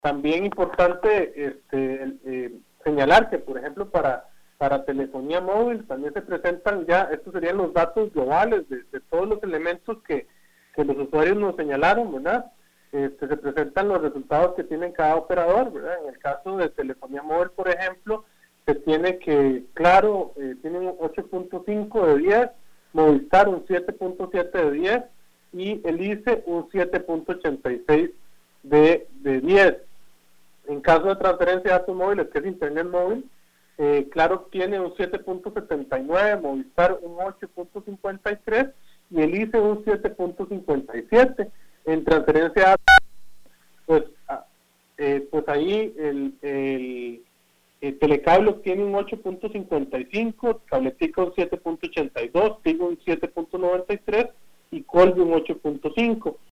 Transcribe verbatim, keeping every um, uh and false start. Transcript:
También importante este, eh, señalar que, por ejemplo, para, para telefonía móvil también se presentan ya, estos serían los datos globales de, de todos los elementos que, que los usuarios nos señalaron, ¿verdad? Este, se presentan los resultados que tienen cada operador, ¿verdad? En el caso de telefonía móvil, por ejemplo, se tiene que, Claro, eh, tiene un ocho punto cinco de diez, Movistar un siete punto siete de diez y el I C E un siete punto ochenta y seis de, de diez. En caso de transferencia de datos móviles, que es internet móvil, eh, Claro tiene un siete punto setenta y nueve, Movistar un ocho punto cincuenta y tres y el I C E un siete punto cincuenta y siete. En transferencia de datos, pues, eh, pues ahí el, el, el Telecable tiene un ocho punto cincuenta y cinco, Cabletica un siete punto ochenta y dos, Tigo un siete punto noventa y tres y Colby un ocho punto cinco.